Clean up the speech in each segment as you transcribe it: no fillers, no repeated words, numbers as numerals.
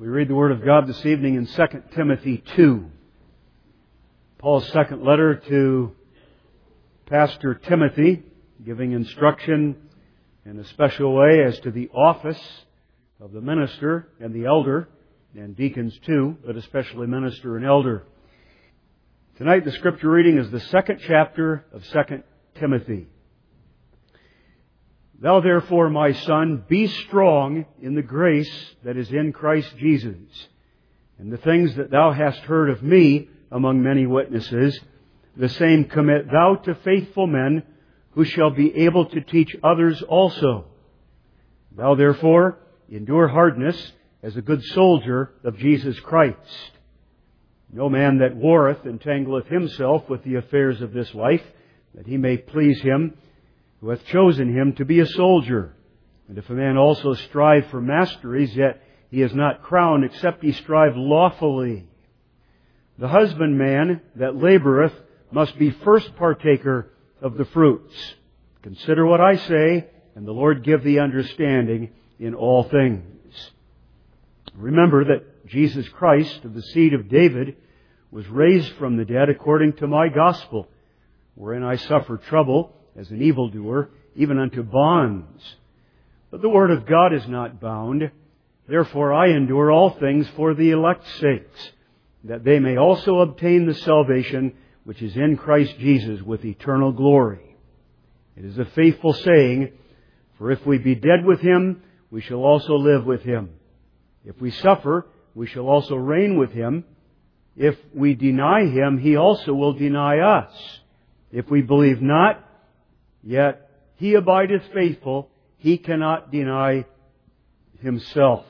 We read the Word of God this evening in 2 Timothy 2. Paul's second letter to Pastor Timothy, giving instruction in a special way as to the office of the minister and the elder, and deacons too, but especially minister and elder. Tonight the Scripture reading is the second chapter of 2 Timothy. Thou therefore, my son, be strong in the grace that is in Christ Jesus. And the things that thou hast heard of me among many witnesses, the same commit thou to faithful men, who shall be able to teach others also. Thou therefore endure hardness as a good soldier of Jesus Christ. No man that warreth entangleth himself with the affairs of this life, that he may please him who hath chosen him to be a soldier. And if a man also strive for masteries, yet he is not crowned, except he strive lawfully. The husbandman that laboureth must be first partaker of the fruits. Consider what I say, and the Lord give thee understanding in all things. Remember that Jesus Christ, of the seed of David, was raised from the dead according to my gospel, wherein I suffer trouble as an evildoer, even unto bonds. But the word of God is not bound. Therefore I endure all things for the elect's sakes, that they may also obtain the salvation which is in Christ Jesus with eternal glory. It is a faithful saying, for if we be dead with Him, we shall also live with Him. If we suffer, we shall also reign with Him. If we deny Him, He also will deny us. If we believe not, yet He abideth faithful, He cannot deny Himself.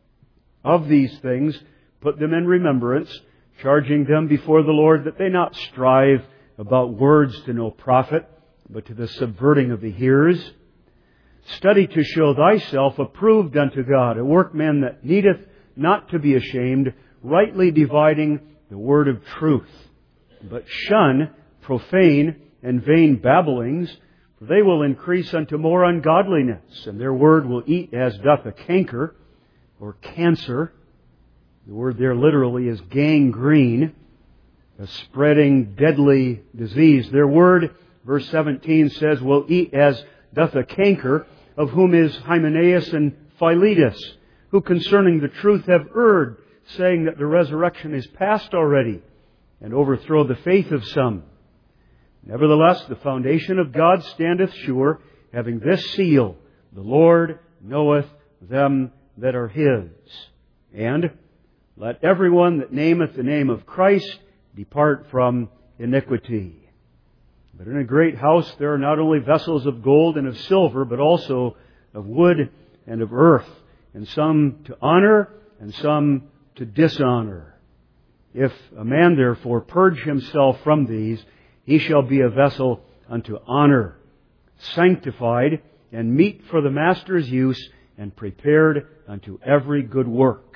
Of these things, put them in remembrance, charging them before the Lord that they not strive about words to no profit, but to the subverting of the hearers. Study to show thyself approved unto God, a workman that needeth not to be ashamed, rightly dividing the word of truth. But shun profane and vain babblings, for they will increase unto more ungodliness, and their word will eat as doth a canker, or cancer. The word there literally is gangrene, a spreading deadly disease. Their word, verse 17 says, will eat as doth a canker, of whom is Hymenaeus and Philetus, who concerning the truth have erred, saying that the resurrection is past already, and overthrow the faith of some. Nevertheless, the foundation of God standeth sure, having this seal, the Lord knoweth them that are His. And let everyone that nameth the name of Christ depart from iniquity. But in a great house there are not only vessels of gold and of silver, but also of wood and of earth, and some to honor and some to dishonor. If a man therefore purge himself from these, he shall be a vessel unto honor, sanctified and meet for the master's use, and prepared unto every good work.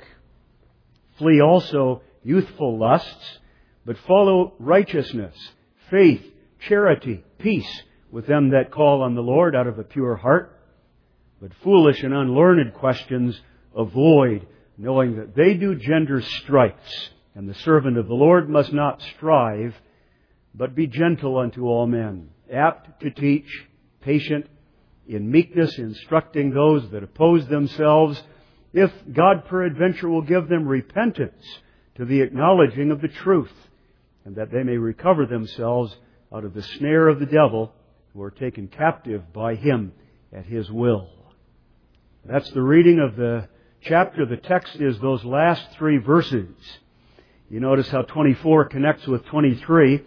Flee also youthful lusts, but follow righteousness, faith, charity, peace with them that call on the Lord out of a pure heart. But foolish and unlearned questions avoid, knowing that they do gender strifes, and the servant of the Lord must not strive, but be gentle unto all men, apt to teach, patient, in meekness instructing those that oppose themselves, if God peradventure will give them repentance to the acknowledging of the truth, and that they may recover themselves out of the snare of the devil, who are taken captive by him at his will. That's the reading of the chapter. The text is those last three verses. You notice how 24 connects with 23.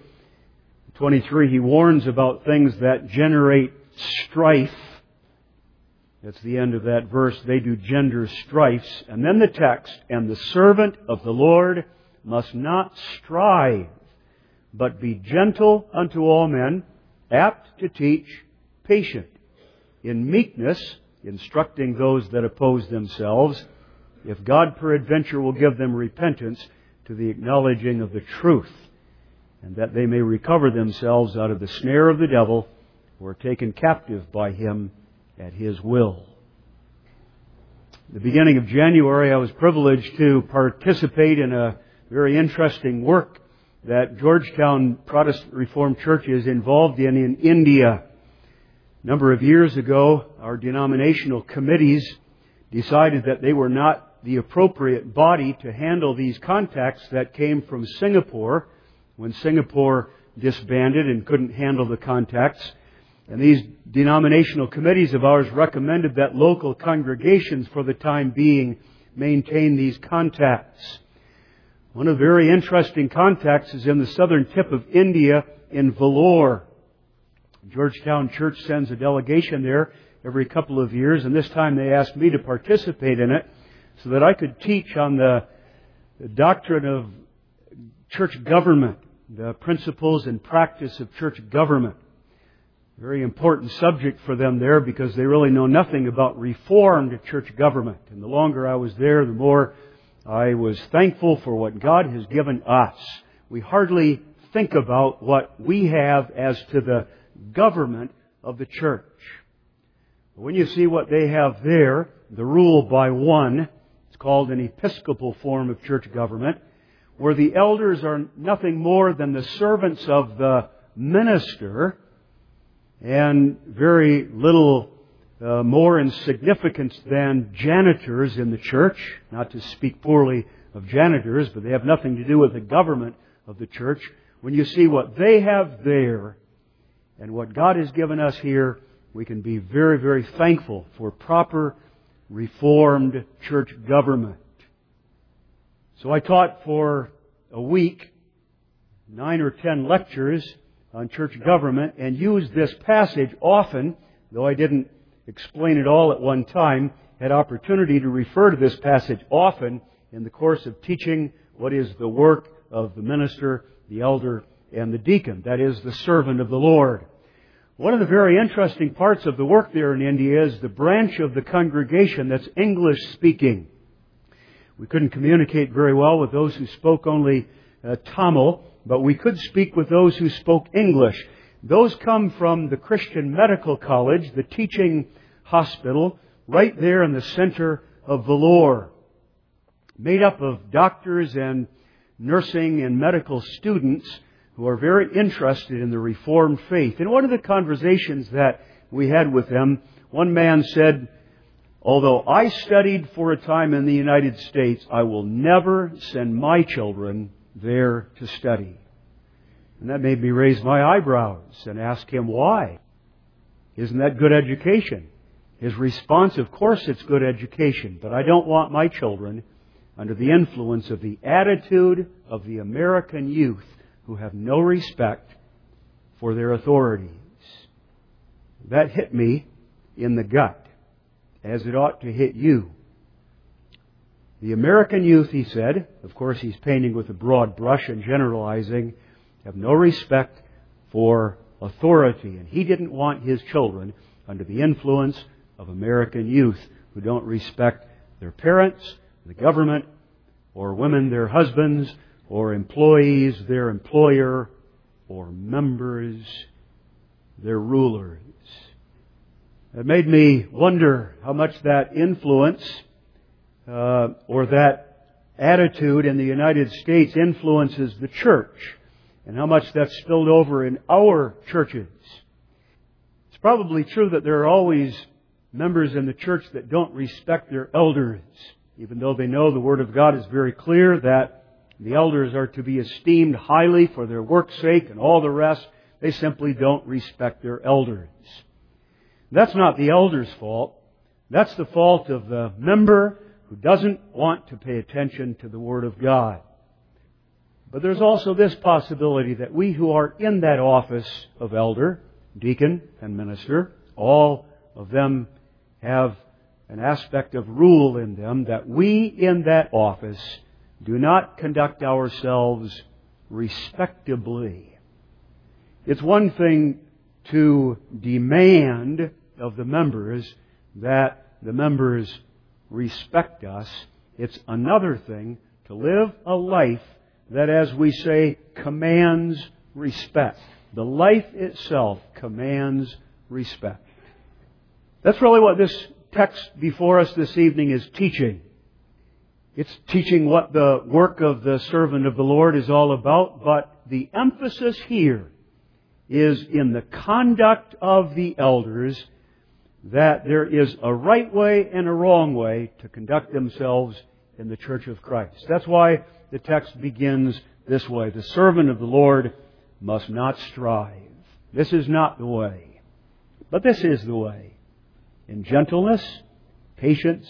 23, he warns about things that generate strife. That's the end of that verse. They do gender strifes. And then the text, and the servant of the Lord must not strive, but be gentle unto all men, apt to teach, patient, in meekness, instructing those that oppose themselves, if God peradventure will give them repentance to the acknowledging of the truth, and that they may recover themselves out of the snare of the devil, who are taken captive by him at his will. the beginning of January, I was privileged to participate in a very interesting work that Georgetown Protestant Reformed Church is involved in India. A number of years ago, our denominational committees decided that they were not the appropriate body to handle these contacts that came from Singapore when Singapore disbanded and couldn't handle the contacts. And these denominational committees of ours recommended that local congregations for the time being maintain these contacts. One of the very interesting contacts is in the southern tip of India in Vellore. Georgetown Church sends a delegation there every couple of years, and this time they asked me to participate in it so that I could teach on the doctrine of church government, the principles and practice of church government. Very important subject for them there because they really know nothing about Reformed church government. And the longer I was there, the more I was thankful for what God has given us. We hardly think about what we have as to the government of the church. When you see what they have there, the rule by one, it's called an episcopal form of church government, where the elders are nothing more than the servants of the minister, and very little more in significance than janitors in the church. Not to speak poorly of janitors, but they have nothing to do with the government of the church. When you see what they have there and what God has given us here, we can be very, very thankful for proper Reformed church government. So I taught for a week, 9 or 10 lectures on church government, and used this passage often, though I didn't explain it all at one time, had opportunity to refer to this passage often in the course of teaching what is the work of the minister, the elder, and the deacon. That is, the servant of the Lord. One of the very interesting parts of the work there in India is the branch of the congregation that's English speaking. We couldn't communicate very well with those who spoke only Tamil, but we could speak with those who spoke English. Those come from the Christian Medical College, the teaching hospital, right there in the center of Vellore, made up of doctors and nursing and medical students who are very interested in the Reformed faith. In one of the conversations that we had with them, one man said, "Although I studied for a time in the United States, I will never send my children there to study." And that made me raise my eyebrows and ask him why. Isn't that good education? His response, of course it's good education, but I don't want my children under the influence of the attitude of the American youth who have no respect for their authorities. That hit me in the gut, as it ought to hit you. The American youth, he said, of course he's painting with a broad brush and generalizing, have no respect for authority. And he didn't want his children under the influence of American youth who don't respect their parents, the government, or women their husbands, or employees their employer, or members their rulers. It made me wonder how much that influence or that attitude in the United States influences the church, and how much that's spilled over in our churches. It's probably true that there are always members in the church that don't respect their elders, even though they know the Word of God is very clear that the elders are to be esteemed highly for their work's sake and all the rest. They simply don't respect their elders. That's not the elder's fault. That's the fault of the member who doesn't want to pay attention to the Word of God. But there's also this possibility that we who are in that office of elder, deacon, and minister, all of them have an aspect of rule in them, that we in that office do not conduct ourselves respectably. It's one thing to demand of the members that the members respect us. It's another thing to live a life that, as we say, commands respect. The life itself commands respect. That's really what this text before us this evening is teaching. It's teaching what the work of the servant of the Lord is all about, but the emphasis here is in the conduct of the elders, that there is a right way and a wrong way to conduct themselves in the church of Christ. That's why the text begins this way. The servant of the Lord must not strive. This is not the way, but this is the way. In gentleness, patience,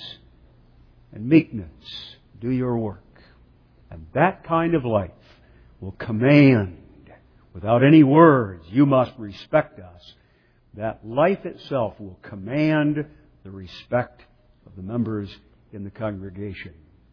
and meekness, do your work. And that kind of life will command, without any words, you must respect us. That life itself will command the respect of the members in the congregation.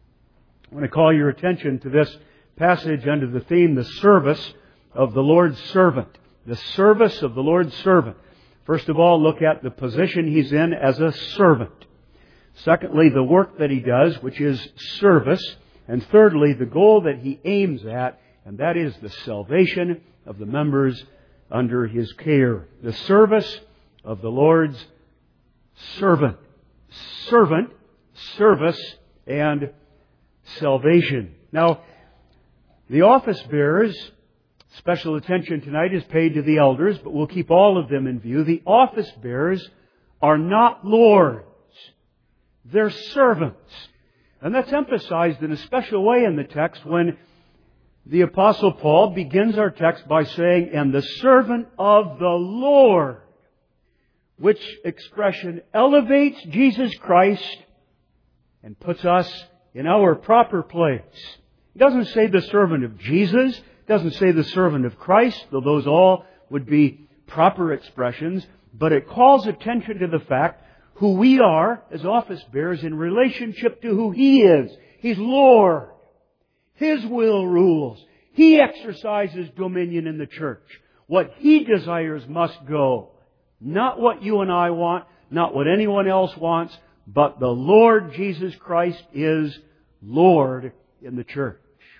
I want to call your attention to this passage under the theme, the service of the Lord's servant. The service of the Lord's servant. First of all, look at the position he's in as a servant. Secondly, the work that he does, which is service. And thirdly, the goal that he aims at, and that is the salvation of the members under his care. The service of the Lord's servant. Servant, service, and salvation. Now, the office bearers, special attention tonight is paid to the elders, but we'll keep all of them in view. The office bearers are not lords. They're servants. And that's emphasized in a special way in the text when the Apostle Paul begins our text by saying, and the servant of the Lord, which expression elevates Jesus Christ and puts us in our proper place. He doesn't say the servant of Jesus, doesn't say the servant of Christ, though those all would be proper expressions, but it calls attention to the fact who we are as office bearers in relationship to who He is. He's Lord. His will rules. He exercises dominion in the church. What He desires must go. Not what you and I want, not what anyone else wants, but the Lord Jesus Christ is Lord in the church.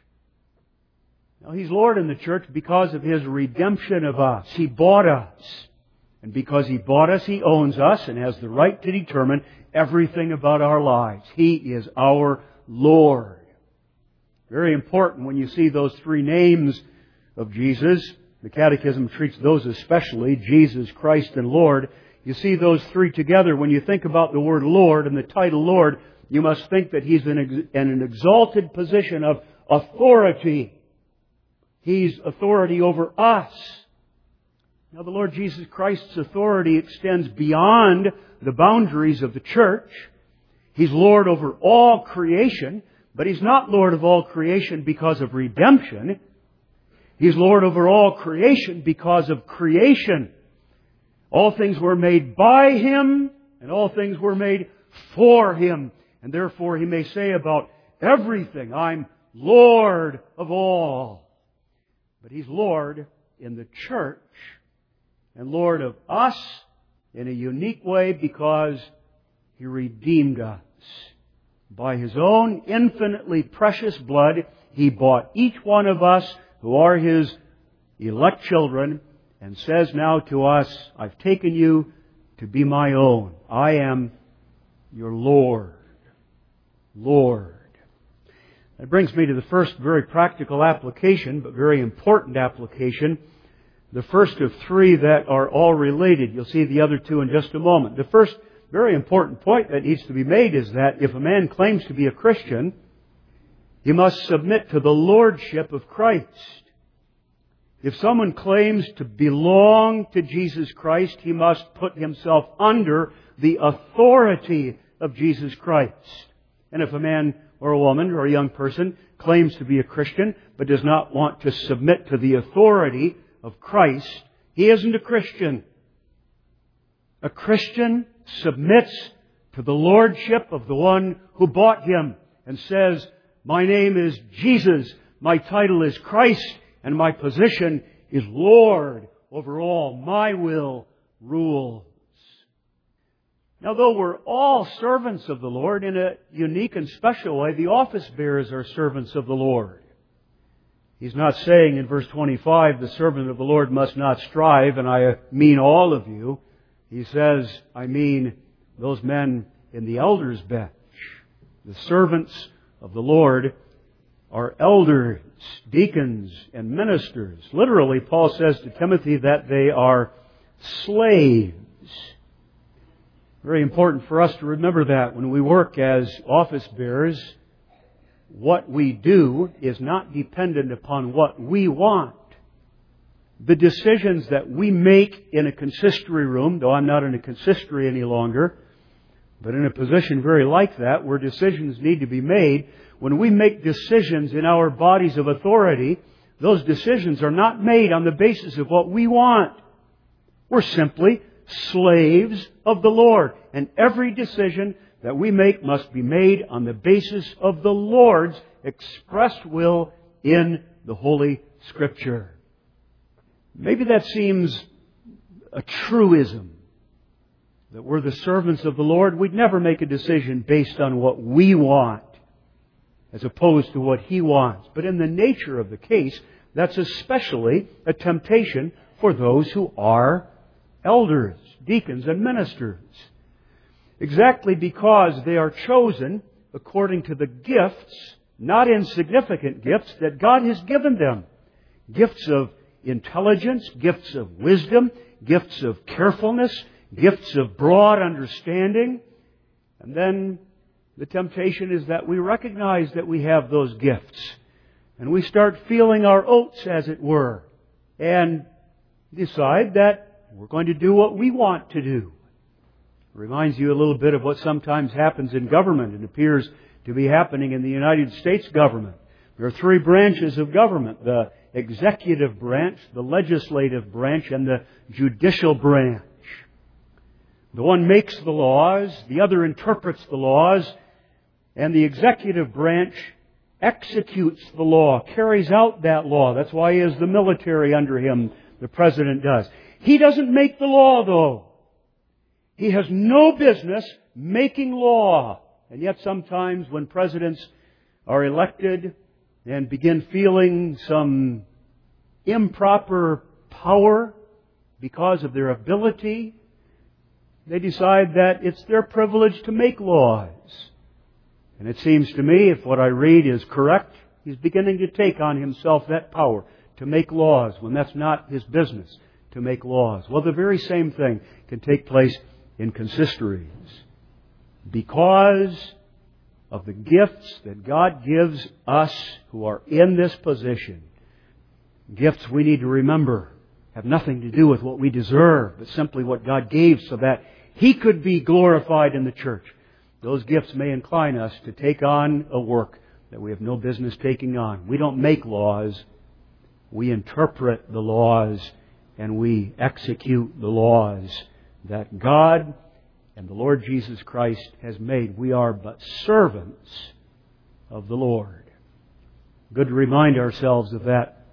Now, He's Lord in the church because of His redemption of us. He bought us. And because He bought us, He owns us and has the right to determine everything about our lives. He is our Lord. Very important when you see those three names of Jesus. The Catechism treats those especially, Jesus, Christ, and Lord. You see those three together. When you think about the word Lord and the title Lord, you must think that He's in an exalted position of authority. He's authority over us. Now, the Lord Jesus Christ's authority extends beyond the boundaries of the church. He's Lord over all creation, but He's not Lord of all creation because of redemption. He's Lord over all creation because of creation. All things were made by Him, and all things were made for Him. And therefore He may say about everything, I'm Lord of all. But He's Lord in the church, and Lord of us in a unique way because He redeemed us. By His own infinitely precious blood, He bought each one of us who are His elect children and says now to us, I've taken you to be my own. I am your Lord. Lord. That brings me to the first very practical application, but very important application. The first of three that are all related. You'll see the other two in just a moment. The first very important point that needs to be made is that if a man claims to be a Christian, he must submit to the lordship of Christ. If someone claims to belong to Jesus Christ, he must put himself under the authority of Jesus Christ. And if a man or a woman or a young person claims to be a Christian but does not want to submit to the authority of Christ, he isn't a Christian. A Christian submits to the lordship of the one who bought him and says, my name is Jesus, my title is Christ, and my position is Lord over all. My will rules. Now, though we're all servants of the Lord in a unique and special way, the office bearers are servants of the Lord. He's not saying in verse 25, the servant of the Lord must not strive, and I mean all of you. He says, I mean those men in the elders' bench. The servants of the Lord are elders, deacons, and ministers. Literally, Paul says to Timothy that they are slaves. Very important for us to remember that when we work as office bearers, what we do is not dependent upon what we want. The decisions that we make in a consistory room, though I'm not in a consistory any longer, but in a position very like that, where decisions need to be made, when we make decisions in our bodies of authority, those decisions are not made on the basis of what we want. We're simply slaves of the Lord. And every decision that we make must be made on the basis of the Lord's expressed will in the Holy Scripture. Maybe that seems a truism, that we're the servants of the Lord. We'd never make a decision based on what we want as opposed to what He wants. But in the nature of the case, that's especially a temptation for those who are elders, deacons, and ministers. Exactly because they are chosen according to the gifts, not insignificant gifts, that God has given them. Gifts of intelligence, gifts of wisdom, gifts of carefulness, gifts of broad understanding. And then the temptation is that we recognize that we have those gifts. And we start feeling our oats, as it were, and decide that we're going to do what we want to do. It reminds you a little bit of what sometimes happens in government. It appears to be happening in the United States government. There are three branches of government: the executive branch, the legislative branch, and the judicial branch. The one makes the laws, the other interprets the laws, and the executive branch executes the law, carries out that law. That's why he has the military under him, the President does. He doesn't make the law, though. He has no business making law. And yet sometimes when presidents are elected and begin feeling some improper power because of their ability, they decide that it's their privilege to make laws. And it seems to me, if what I read is correct, he's beginning to take on himself that power to make laws when that's not his business to make laws. Well, the very same thing can take place in consistories. Because of the gifts that God gives us who are in this position, gifts we need to remember have nothing to do with what we deserve, but simply what God gave so that He could be glorified in the church. Those gifts may incline us to take on a work that we have no business taking on. We don't make laws. We interpret the laws and we execute the laws that God and the Lord Jesus Christ has made. We are but servants of the Lord. Good to remind ourselves of that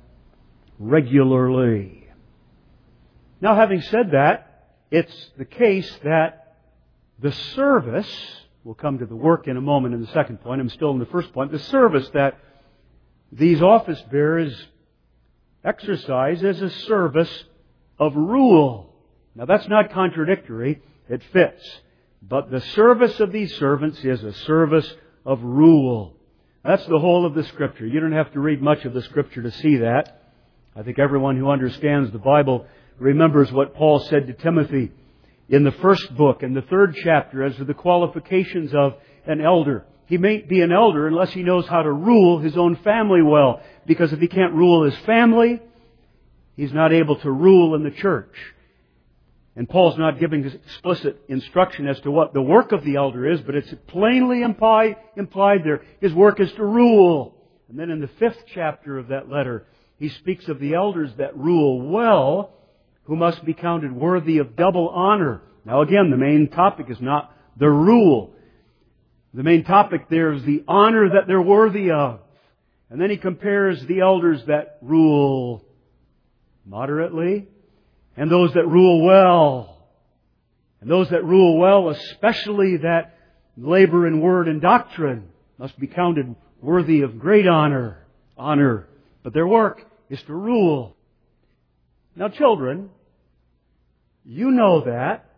regularly. Now, having said that, it's the case that the service, we'll come to the work in a moment in the second point, I'm still in the first point, the service that these office bearers exercise is a service of rule. Now, that's not contradictory. It fits. But the service of these servants is a service of rule. That's the whole of the Scripture. You don't have to read much of the Scripture to see that. I think everyone who understands the Bible remembers what Paul said to Timothy in the first book, in the 3rd chapter, as to the qualifications of an elder. He may be an elder unless he knows how to rule his own family well. Because if he can't rule his family, he's not able to rule in the church. And Paul's not giving explicit instruction as to what the work of the elder is, but it's plainly implied there. His work is to rule. And then in the 5th chapter of that letter, he speaks of the elders that rule well, who must be counted worthy of double honor. Now again, the main topic is not the rule. The main topic there is the honor that they're worthy of. And then he compares the elders that rule moderately and those that rule well. And those that rule well, especially that labor in word and doctrine, must be counted worthy of great honor. But their work is to rule. Now, children, you know that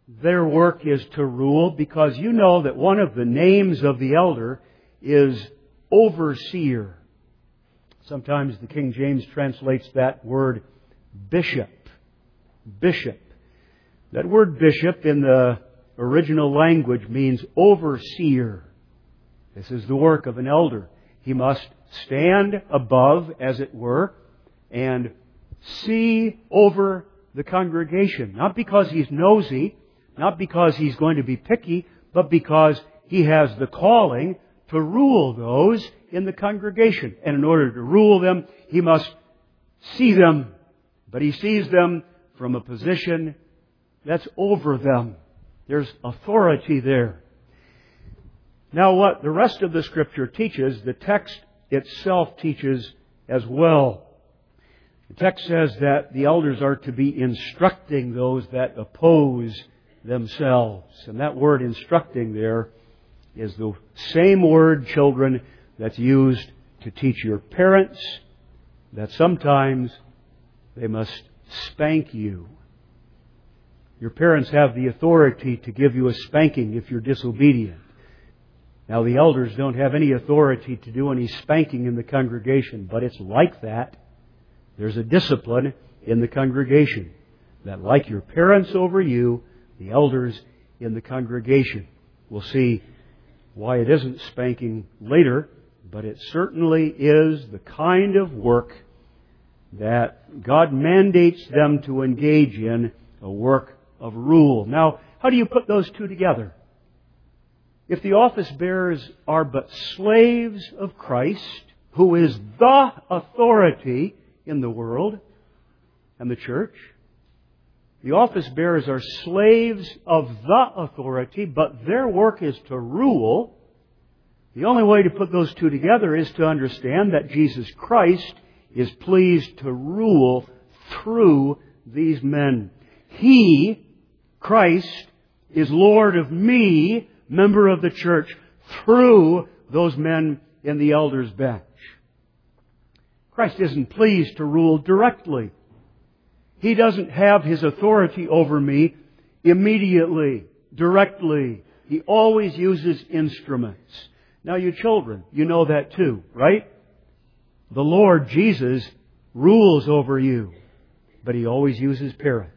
their work is to rule, because you know that one of the names of the elder is overseer. Sometimes the King James translates that word bishop. Bishop. That word bishop in the original language means overseer. This is the work of an elder. He must stand above, as it were, and see over the congregation. Not because he's nosy, not because he's going to be picky, but because he has the calling to rule those in the congregation. And in order to rule them, he must see them. But he sees them from a position that's over them. There's authority there. Now, what the rest of the Scripture teaches, the text itself teaches as well. The text says that the elders are to be instructing those that oppose themselves. And that word instructing there is the same word, children, that's used to teach your parents that sometimes they must spank you. Your parents have the authority to give you a spanking if you're disobedient. Now, the elders don't have any authority to do any spanking in the congregation, but it's like that. There's a discipline in the congregation that, like your parents over you, the elders in the congregation. We'll see why it isn't spanking later, but it certainly is the kind of work that God mandates them to engage in, a work of rule. Now, how do you put those two together? If the office bearers are but slaves of Christ, who is the authority in the world and the church, the office bearers are slaves of the authority, but their work is to rule. The only way to put those two together is to understand that Jesus Christ is pleased to rule through these men. He, Christ, is Lord of me, member of the church, through those men in the elders' bench. Christ isn't pleased to rule directly. He doesn't have His authority over me immediately, directly. He always uses instruments. Now, you children, you know that too, right? The Lord Jesus rules over you, but He always uses parents.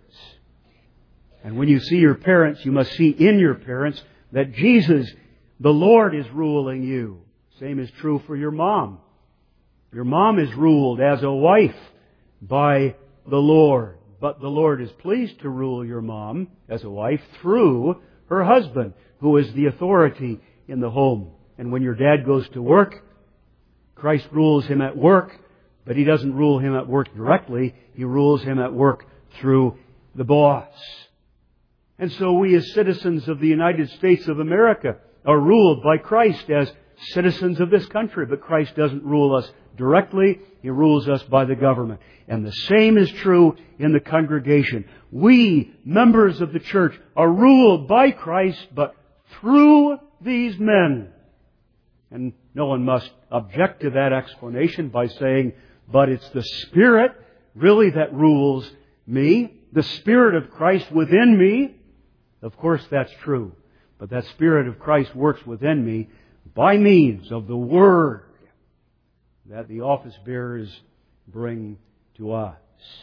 And when you see your parents, you must see in your parents that Jesus, the Lord, is ruling you. Same is true for your mom. Your mom is ruled as a wife by the Lord. But the Lord is pleased to rule your mom as a wife through her husband, who is the authority in the home. And when your dad goes to work, Christ rules him at work, but He doesn't rule him at work directly. He rules him at work through the boss. And so we as citizens of the United States of America are ruled by Christ as citizens of this country. But Christ doesn't rule us directly. He rules us by the government. And the same is true in the congregation. We, members of the church, are ruled by Christ, but through these men. And no one must object to that explanation by saying, but it's the Spirit really that rules me, the Spirit of Christ within me. Of course, that's true. But that Spirit of Christ works within me by means of the Word that the office bearers bring to us.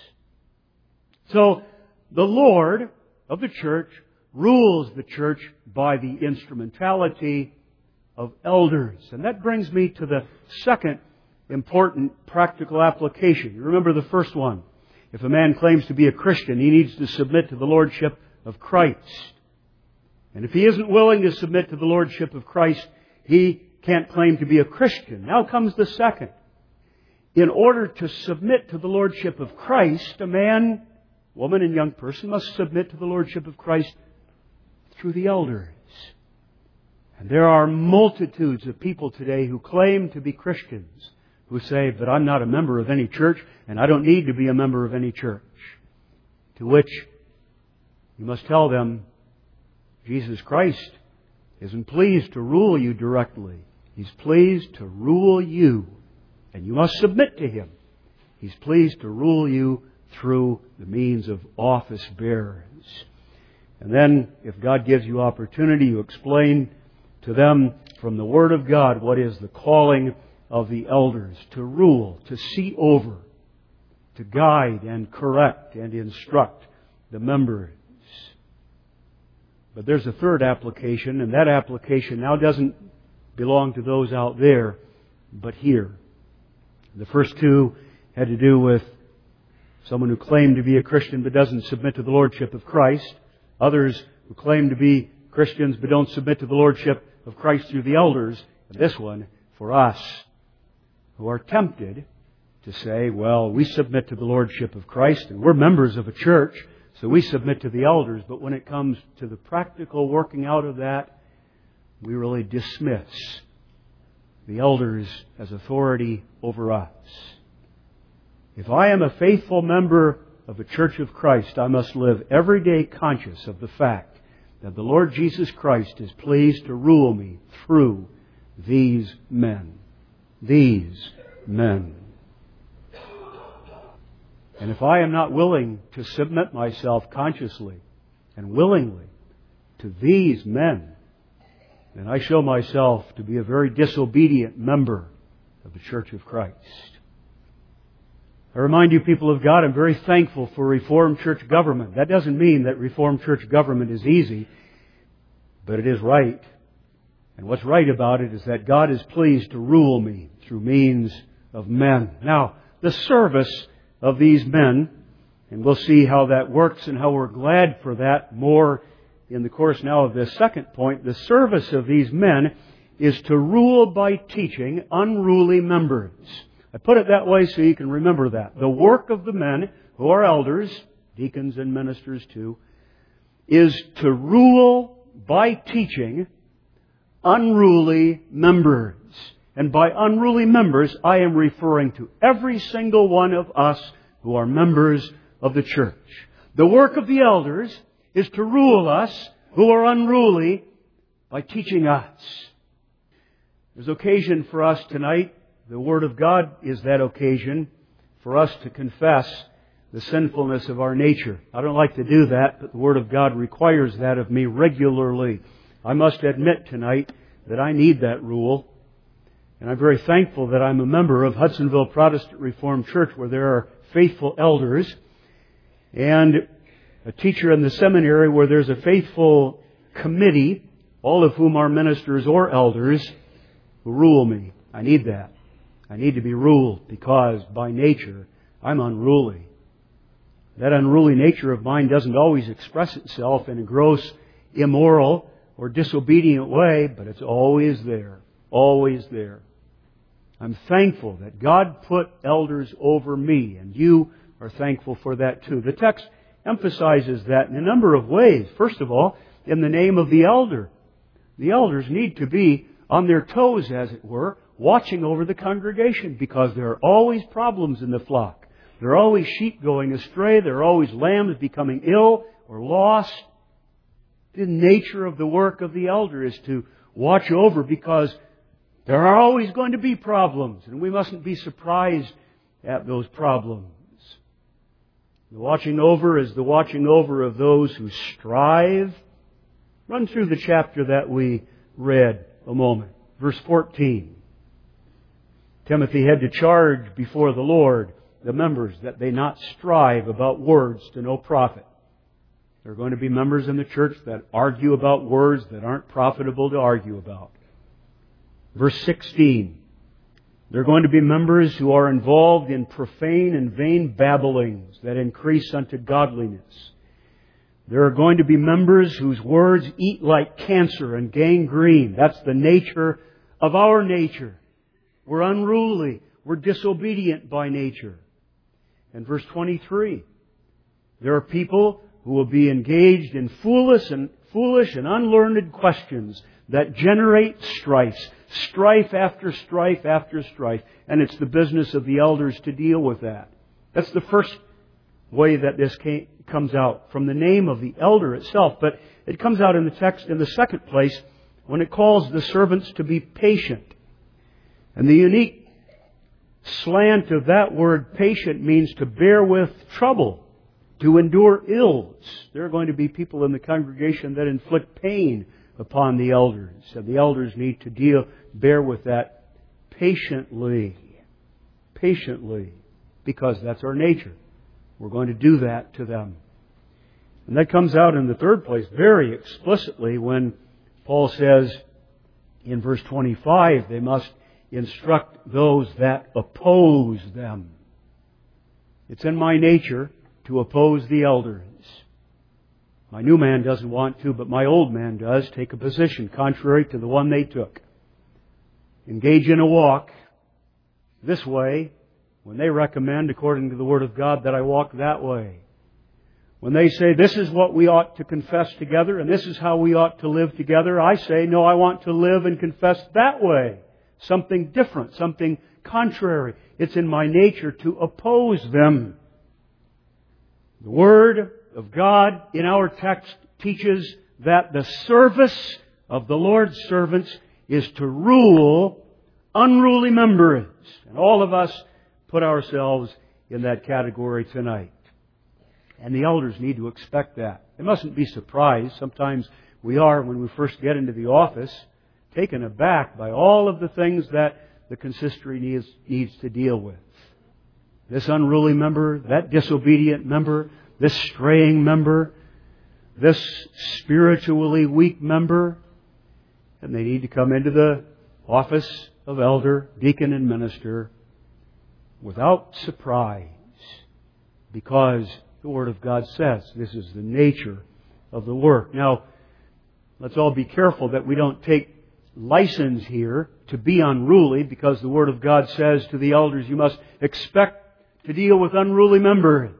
So, the Lord of the church rules the church by the instrumentality of elders. And that brings me to the second important practical application. You remember the first one. If a man claims to be a Christian, he needs to submit to the Lordship of Christ. And if he isn't willing to submit to the Lordship of Christ, he can't claim to be a Christian. Now comes the second. In order to submit to the Lordship of Christ, a man, woman, and young person must submit to the Lordship of Christ through the elders. And there are multitudes of people today who claim to be Christians, who say, but I'm not a member of any church, and I don't need to be a member of any church. To which you must tell them, Jesus Christ isn't pleased to rule you directly. He's pleased to rule you, and you must submit to Him. He's pleased to rule you through the means of office bearers. And then, if God gives you opportunity, you explain to them from the Word of God what is the calling of the elders: to rule, to see over, to guide and correct and instruct the members. But there's a third application, and that application now doesn't belong to those out there, but here. The first two had to do with someone who claimed to be a Christian but doesn't submit to the Lordship of Christ. Others who claim to be Christians but don't submit to the Lordship of Christ through the elders. And this one, for us, who are tempted to say, well, we submit to the Lordship of Christ and we're members of a church, so we submit to the elders. But when it comes to the practical working out of that, we really dismiss the elders as authority over us. If I am a faithful member of the Church of Christ, I must live every day conscious of the fact that the Lord Jesus Christ is pleased to rule me through these men. These men. And if I am not willing to submit myself consciously and willingly to these men, then I show myself to be a very disobedient member of the Church of Christ. I remind you, people of God, I'm very thankful for Reformed church government. That doesn't mean that Reformed church government is easy, but it is right. And what's right about it is that God is pleased to rule me through means of men. Now, the service of these men, and we'll see how that works and how we're glad for that more in the course now of this second point. The service of these men is to rule by teaching unruly members. I put it that way so you can remember that. The work of the men, who are elders, deacons and ministers too, is to rule by teaching unruly members. And by unruly members, I am referring to every single one of us who are members of the church. The work of the elders is to rule us who are unruly by teaching us. There's occasion for us tonight. The Word of God is that occasion for us to confess the sinfulness of our nature. I don't like to do that, but the Word of God requires that of me regularly. I must admit tonight that I need that rule. And I'm very thankful that I'm a member of Hudsonville Protestant Reformed Church, where there are faithful elders, and a teacher in the seminary where there's a faithful committee, all of whom are ministers or elders, who rule me. I need that. I need to be ruled because by nature I'm unruly. That unruly nature of mine doesn't always express itself in a gross, immoral, or disobedient way, but it's always there. Always there. I'm thankful that God put elders over me, and you are thankful for that too. The text emphasizes that in a number of ways. First of all, in the name of the elder. The elders need to be on their toes, as it were, watching over the congregation, because there are always problems in the flock. There are always sheep going astray. There are always lambs becoming ill or lost. The nature of the work of the elder is to watch over, because there are always going to be problems, and we mustn't be surprised at those problems. The watching over is the watching over of those who strive. Run through the chapter that we read a moment. Verse 14. Timothy had to charge before the Lord the members that they not strive about words to no profit. There are going to be members in the church that argue about words that aren't profitable to argue about. Verse 16. There are going to be members who are involved in profane and vain babblings that increase unto godliness. There are going to be members whose words eat like cancer and gangrene. That's the nature of our nature. We're unruly. We're disobedient by nature. And verse 23. There are people who will be engaged in foolish and unlearned questions that generate strife. Strife after strife after strife. And it's the business of the elders to deal with that. That's the first way that this comes out, from the name of the elder itself. But it comes out in the text in the second place when it calls the servants to be patient. And the unique slant of that word patient means to bear with trouble, to endure ills. There are going to be people in the congregation that inflict pain upon the elders. And the elders need to bear with that patiently. Patiently. Because that's our nature. We're going to do that to them. And that comes out in the third place very explicitly when Paul says in verse 25, they must instruct those that oppose them. It's in my nature to oppose the elders. My new man doesn't want to, but my old man does take a position contrary to the one they took. Engage in a walk this way when they recommend, according to the Word of God, that I walk that way. When they say, this is what we ought to confess together and this is how we ought to live together, I say, no, I want to live and confess that way. Something different, something contrary. It's in my nature to oppose them. The Word of God in our text teaches that the service of the Lord's servants is to rule unruly members. And all of us put ourselves in that category tonight. And the elders need to expect that. They mustn't be surprised. Sometimes we are, when we first get into the office, taken aback by all of the things that the consistory needs to deal with. This unruly member, that disobedient member, this straying member, this spiritually weak member, and they need to come into the office of elder, deacon, and minister without surprise, because the Word of God says this is the nature of the work. Now, let's all be careful that we don't take license here to be unruly, because the Word of God says to the elders, you must expect to deal with unruly members.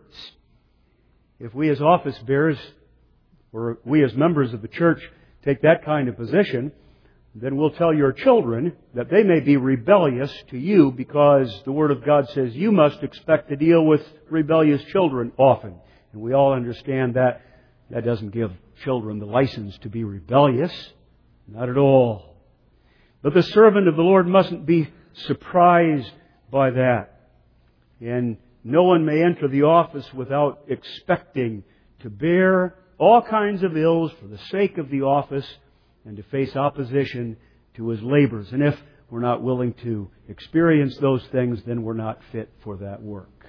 If we as office bearers, or we as members of the church, take that kind of position, then we'll tell your children that they may be rebellious to you, because the Word of God says you must expect to deal with rebellious children often. And we all understand that that doesn't give children the license to be rebellious. Not at all. But the servant of the Lord mustn't be surprised by that. And no one may enter the office without expecting to bear all kinds of ills for the sake of the office and to face opposition to his labors. And if we're not willing to experience those things, then we're not fit for that work.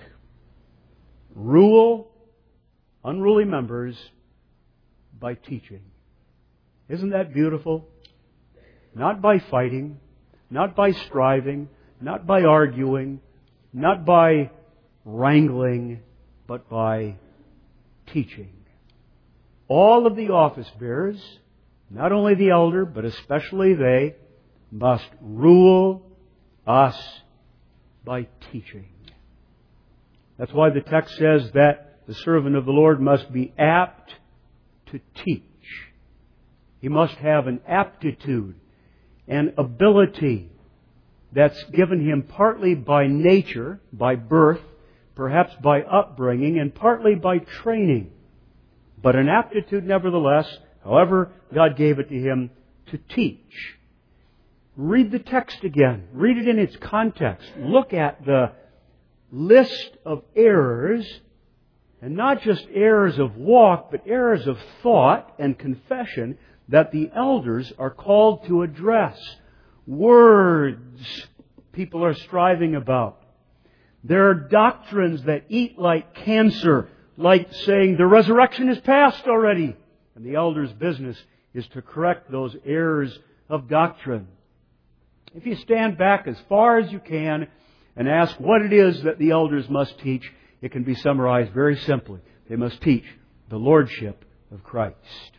Rule unruly members by teaching. Isn't that beautiful? Not by fighting, not by striving, not by arguing, not by wrangling, but by teaching. All of the office bearers, not only the elder, but especially they, must rule us by teaching. That's why the text says that the servant of the Lord must be apt to teach. He must have an aptitude, an ability that's given him partly by nature, by birth, perhaps by upbringing, and partly by training. But an aptitude nevertheless, however God gave it to him, to teach. Read the text again. Read it in its context. Look at the list of errors, and not just errors of walk, but errors of thought and confession that the elders are called to address. Words people are striving about. There are doctrines that eat like cancer, like saying the resurrection is past already. And the elder's business is to correct those errors of doctrine. If you stand back as far as you can and ask what it is that the elders must teach, it can be summarized very simply. They must teach the Lordship of Christ.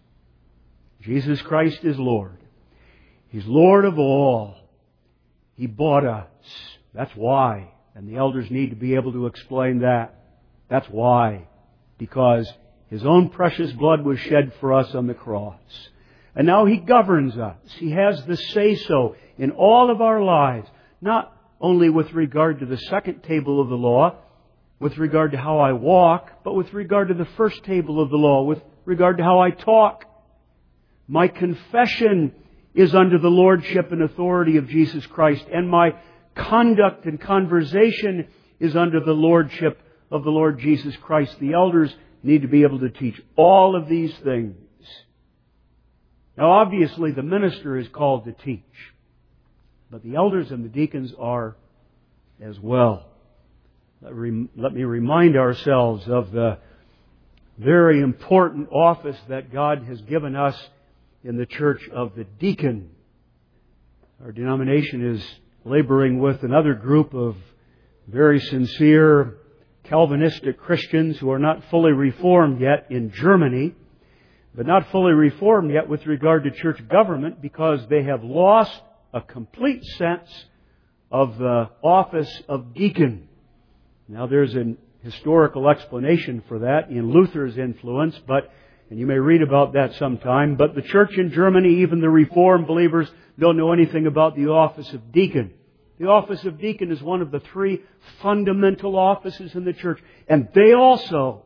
Jesus Christ is Lord. He's Lord of all. He bought us. That's why. And the elders need to be able to explain that. That's why. Because His own precious blood was shed for us on the cross. And now He governs us. He has the say-so in all of our lives. Not only with regard to the second table of the law, with regard to how I walk, but with regard to the first table of the law, with regard to how I talk. My confession is under the lordship and authority of Jesus Christ, and my conduct and conversation is under the lordship of the Lord Jesus Christ. The elders need to be able to teach all of these things. Now, obviously, the minister is called to teach, but the elders and the deacons are as well. Let me remind ourselves of the very important office that God has given us in the church of the deacon. Our denomination is laboring with another group of very sincere Calvinistic Christians who are not fully reformed yet in Germany, but not fully reformed yet with regard to church government because they have lost a complete sense of the office of deacon. Now, there's an historical explanation for that in Luther's influence, and you may read about that sometime, but the church in Germany, even the Reformed believers, don't know anything about the office of deacon. The office of deacon is one of the three fundamental offices in the church, and they also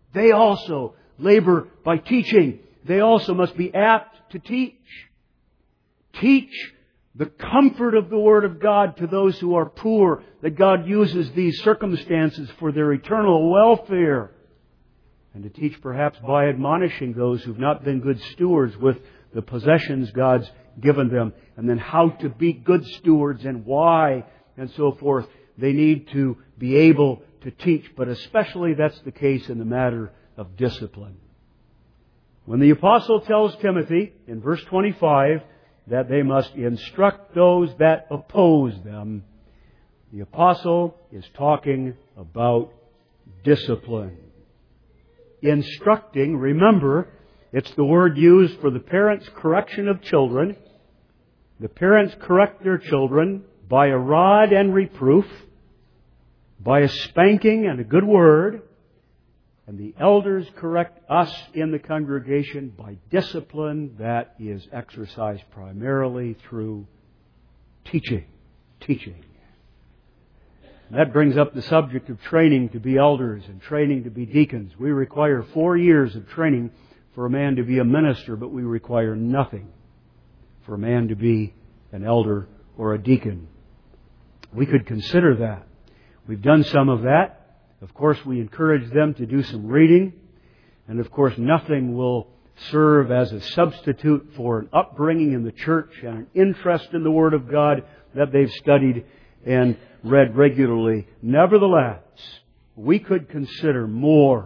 labor by teaching. They also must be apt to teach. Teach the comfort of the Word of God to those who are poor, that God uses these circumstances for their eternal welfare. And to teach perhaps by admonishing those who've not been good stewards with the possessions God's given them, and then how to be good stewards and why, and so forth. They need to be able to teach, but especially that's the case in the matter of discipline. When the apostle tells Timothy in verse 25 that they must instruct those that oppose them, the apostle is talking about discipline. Instructing, remember, it's the word used for the parents' correction of children. The parents correct their children by a rod and reproof, by a spanking and a good word. And the elders correct us in the congregation by discipline that is exercised primarily through teaching. And that brings up the subject of training to be elders and training to be deacons. We require 4 years of training for a man to be a minister, but we require nothing for a man to be an elder or a deacon. We could consider that. We've done some of that. Of course, we encourage them to do some reading. And of course, nothing will serve as a substitute for an upbringing in the church and an interest in the Word of God that they've studied and read regularly. Nevertheless, we could consider more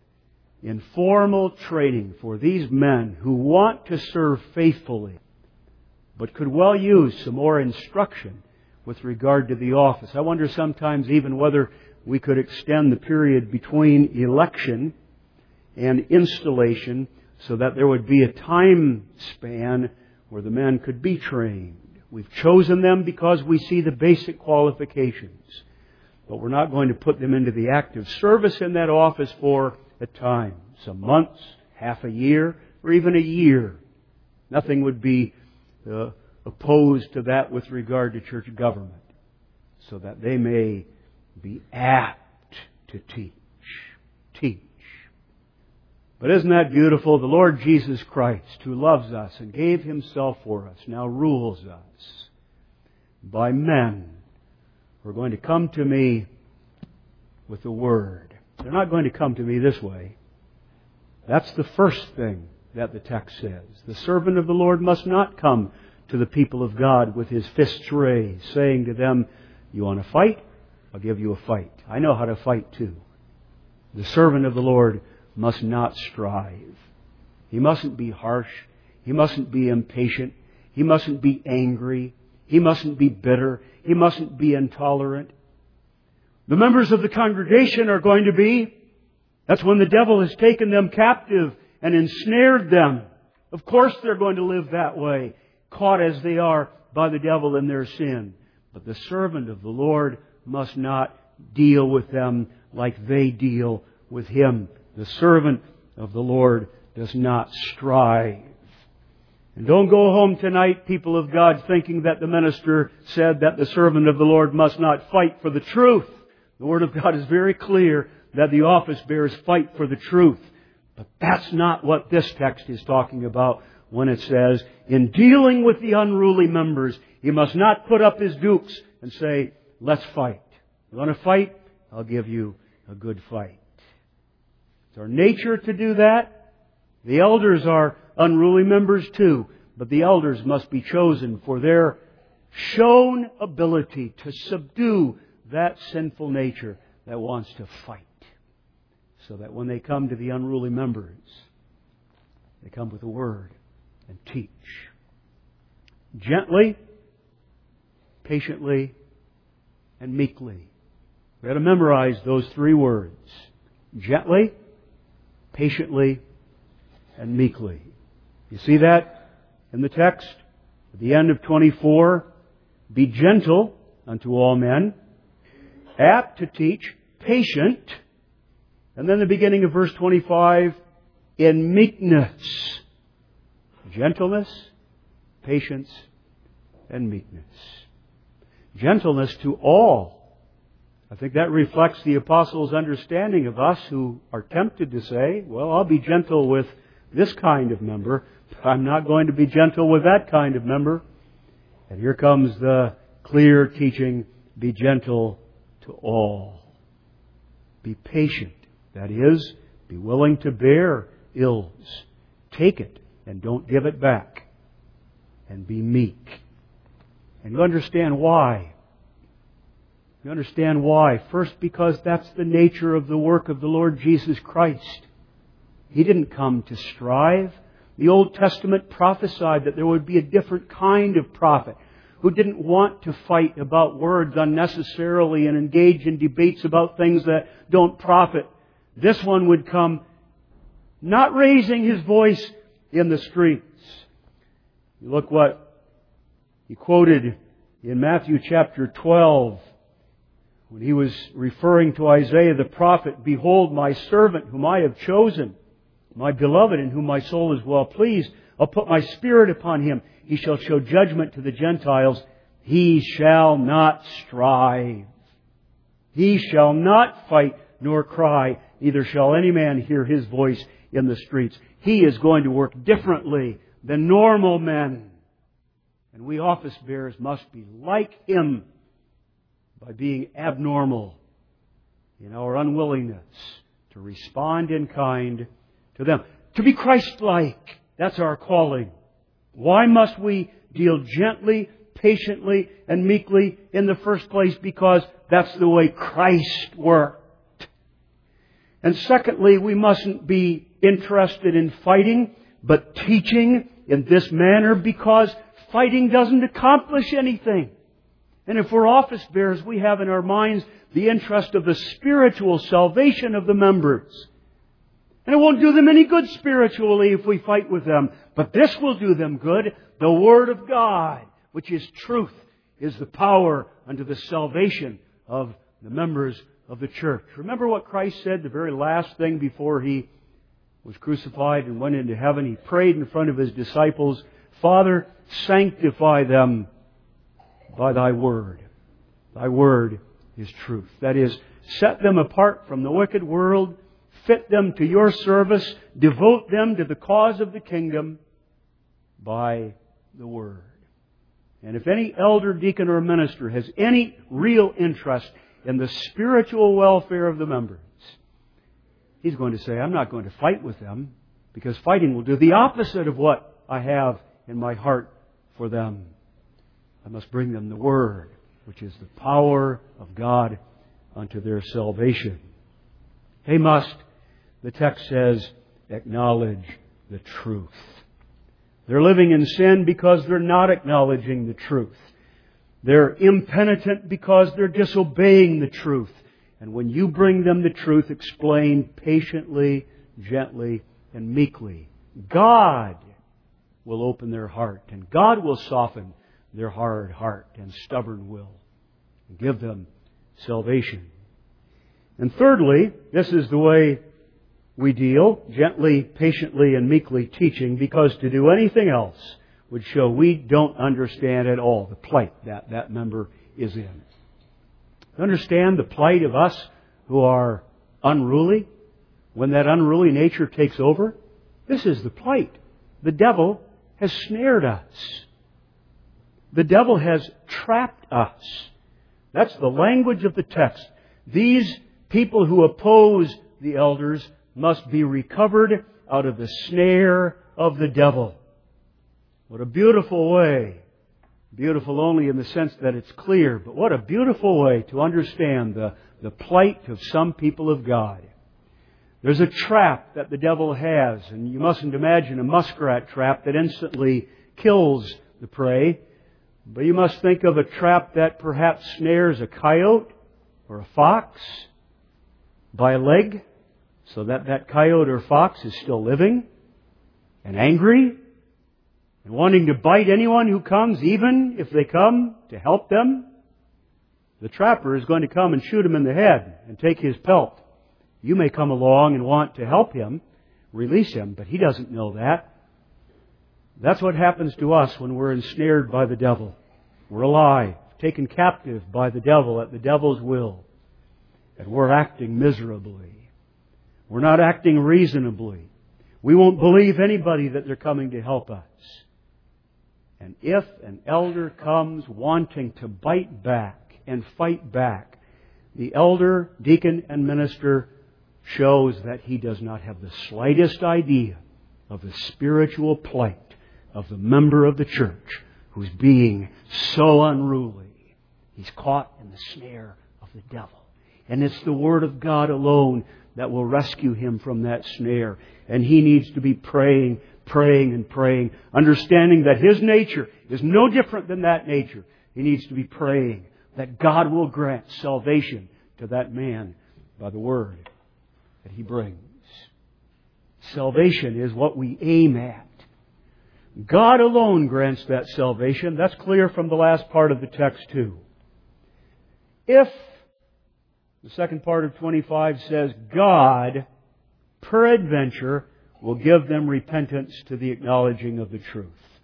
informal training for these men who want to serve faithfully, but could well use some more instruction with regard to the office. I wonder sometimes even whether we could extend the period between election and installation so that there would be a time span where the men could be trained. We've chosen them because we see the basic qualifications, but we're not going to put them into the active service in that office for a time, some months, half a year, or even a year. Nothing would be opposed to that with regard to church government, so that they may be apt to teach. But isn't that beautiful? The Lord Jesus Christ, who loves us and gave Himself for us, now rules us by men who are going to come to me with the Word. They're not going to come to me this way. That's the first thing that the text says. The servant of the Lord must not come to the people of God with his fists raised, saying to them, "You want to fight? I'll give you a fight. I know how to fight too." The servant of the Lord must not strive. He mustn't be harsh. He mustn't be impatient. He mustn't be angry. He mustn't be bitter. He mustn't be intolerant. The members of the congregation are going to be. That's when the devil has taken them captive and ensnared them. Of course they're going to live that way, caught as they are by the devil in their sin. But the servant of the Lord must not deal with them like they deal with him. The servant of the Lord does not strive. And don't go home tonight, people of God, thinking that the minister said that the servant of the Lord must not fight for the truth. The Word of God is very clear that the office bearers fight for the truth. But that's not what this text is talking about when it says, in dealing with the unruly members, he must not put up his dukes and say, "Let's fight. You want to fight? I'll give you a good fight." It's It's our nature to do that. The elders are unruly members too, but the elders must be chosen for their shown ability to subdue that sinful nature that wants to fight. So that when they come to the unruly members, they come with a word and teach. Gently, patiently, and meekly. We got to memorize those three words. Gently, patiently, and meekly. You see that in the text? At the end of 24, be gentle unto all men, apt to teach, patient, and then the beginning of verse 25, in meekness. Gentleness, patience, and meekness. Gentleness to all. I think that reflects the apostles' understanding of us who are tempted to say, well, I'll be gentle with this kind of member, but I'm not going to be gentle with that kind of member. And here comes the clear teaching, be gentle to all. Be patient. That is, be willing to bear ills. Take it and don't give it back. And be meek. And you understand why. You understand why. First, because that's the nature of the work of the Lord Jesus Christ. He didn't come to strive. The Old Testament prophesied that there would be a different kind of prophet who didn't want to fight about words unnecessarily and engage in debates about things that don't profit. This one would come not raising his voice in the streets. You look what he quoted in Matthew chapter 12 when he was referring to Isaiah the prophet, behold my servant whom I have chosen, my beloved in whom my soul is well pleased. I'll put my spirit upon him. He shall show judgment to the Gentiles. He shall not strive. He shall not fight nor cry. Neither shall any man hear his voice in the streets. He is going to work differently than normal men. And we office bearers must be like him by being abnormal in our unwillingness to respond in kind to them. To be Christ-like. That's our calling. Why must we deal gently, patiently, and meekly in the first place? Because that's the way Christ worked. And secondly, we mustn't be interested in fighting, but teaching in this manner, because fighting doesn't accomplish anything. And if we're office bearers, we have in our minds the interest of the spiritual salvation of the members. And it won't do them any good spiritually if we fight with them. But this will do them good. The Word of God, which is truth, is the power unto the salvation of the members of the church. Remember what Christ said the very last thing before He was crucified and went into heaven? He prayed in front of His disciples, Father, sanctify them by Thy Word. Thy Word is truth. That is, set them apart from the wicked world, fit them to Your service, devote them to the cause of the kingdom by the Word. And if any elder, deacon, or minister has any real interest in the spiritual welfare of the members, he's going to say, I'm not going to fight with them, because fighting will do the opposite of what I have in my heart for them. I must bring them the Word, which is the power of God unto their salvation. They must, the text says, acknowledge the truth. They're living in sin because they're not acknowledging the truth. They're impenitent because they're disobeying the truth. And when you bring them the truth, explain patiently, gently, and meekly, God will open their heart, and God will soften their hard heart and stubborn will and give them salvation. And thirdly, this is the way we deal, gently, patiently, and meekly teaching, because to do anything else would show we don't understand at all the plight that member is in. Understand the plight of us who are unruly? When that unruly nature takes over? This is the plight. The devil has snared us. The devil has trapped us. That's the language of the text. These people who oppose the elders must be recovered out of the snare of the devil. What a beautiful way. Beautiful only in the sense that it's clear, but what a beautiful way to understand the plight of some people of God. There's a trap that the devil has, and you mustn't imagine a muskrat trap that instantly kills the prey, but you must think of a trap that perhaps snares a coyote or a fox by a leg, so that that coyote or fox is still living and angry and wanting to bite anyone who comes, even if they come to help them. The trapper is going to come and shoot him in the head and take his pelt. You may come along and want to help him, release him, but he doesn't know that. That's what happens to us when we're ensnared by the devil. We're alive, taken captive by the devil at the devil's will. And we're acting miserably. We're not acting reasonably. We won't believe anybody that they're coming to help us. And if an elder comes wanting to bite back and fight back, the elder, deacon, and minister shows that he does not have the slightest idea of the spiritual plight of the member of the church who's being so unruly. He's caught in the snare of the devil. And it's the Word of God alone that will rescue him from that snare. And he needs to be praying, and praying, understanding that his nature is no different than that nature. He needs to be praying that God will grant salvation to that man by the Word that he brings. Salvation is what we aim at. God alone grants that salvation. That's clear from the last part of the text too. If the second part of 25 says, God, peradventure, will give them repentance to the acknowledging of the truth.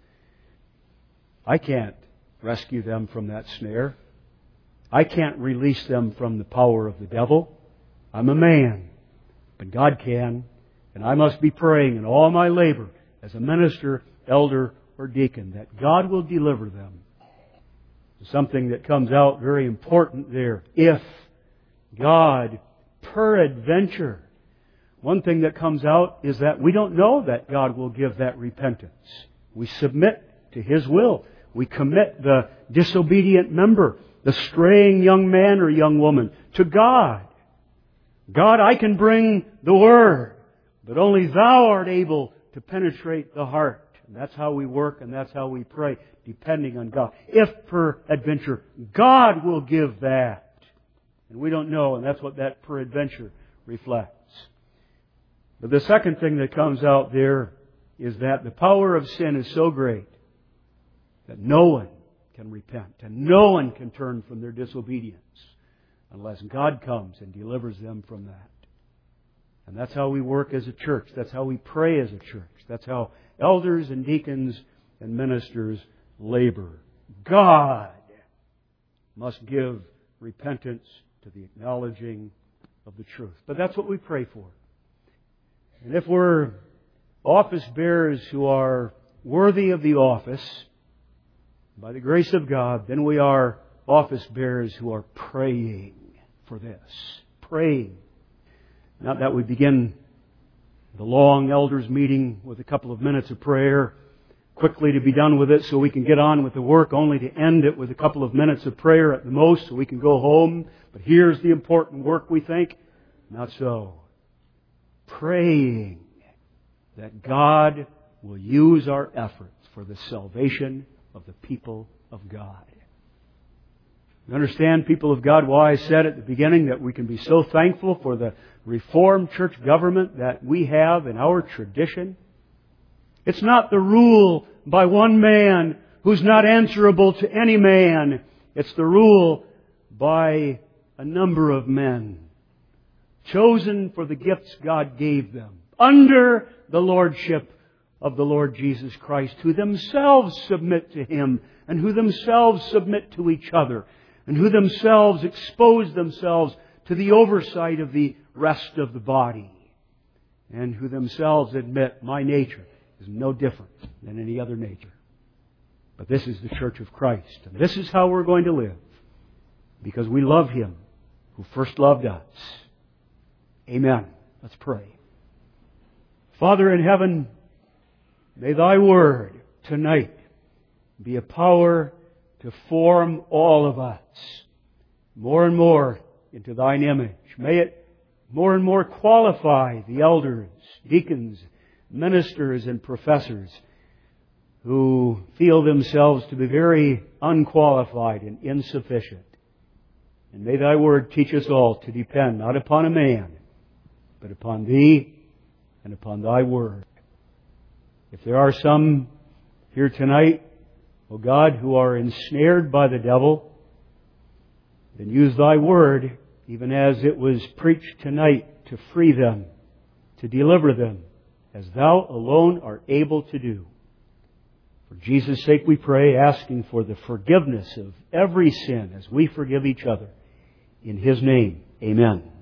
I can't rescue them from that snare. I can't release them from the power of the devil. I'm a man, but God can. And I must be praying in all my labor as a minister, elder, or deacon that God will deliver them. Something that comes out very important there. If God, peradventure. One thing that comes out is that we don't know that God will give that repentance. We submit to His will. We commit the disobedient member, the straying young man or young woman, to God. God, I can bring the Word, but only Thou art able to penetrate the heart. And that's how we work and that's how we pray, depending on God. If peradventure, God will give that. And we don't know, and that's what that peradventure reflects. But the second thing that comes out there is that the power of sin is so great that no one can repent and no one can turn from their disobedience unless God comes and delivers them from that. And that's how we work as a church. That's how we pray as a church. That's how elders and deacons and ministers labor. God must give repentance to the acknowledging of the truth. But that's what we pray for. And if we're office bearers who are worthy of the office, by the grace of God, then we are office bearers who are praying for this. Praying. Not that we begin the long elders meeting with a couple of minutes of prayer, quickly to be done with it so we can get on with the work, only to end it with a couple of minutes of prayer at the most so we can go home. But here's the important work, we think. Not so. Praying that God will use our efforts for the salvation of the people of God. You understand, people of God, why I said at the beginning that we can be so thankful for the Reformed church government that we have in our tradition? It's not the rule by one man who's not answerable to any man. It's the rule by a number of men chosen for the gifts God gave them under the lordship of the Lord Jesus Christ, who themselves submit to Him and who themselves submit to each other and who themselves expose themselves to the oversight of the rest of the body and who themselves admit, my nature is no different than any other nature. But this is the Church of Christ. And this is how we're going to live. Because we love Him who first loved us. Amen. Let's pray. Father in heaven, may Thy Word tonight be a power to form all of us more and more into Thine image. May it more and more qualify the elders, deacons, ministers, and professors who feel themselves to be very unqualified and insufficient. And may Thy Word teach us all to depend not upon a man, but upon Thee and upon Thy Word. If there are some here tonight, O God, who are ensnared by the devil, then use Thy Word, even as it was preached tonight, to free them, to deliver them, as Thou alone art able to do. For Jesus' sake we pray, asking for the forgiveness of every sin as we forgive each other. In His name, amen.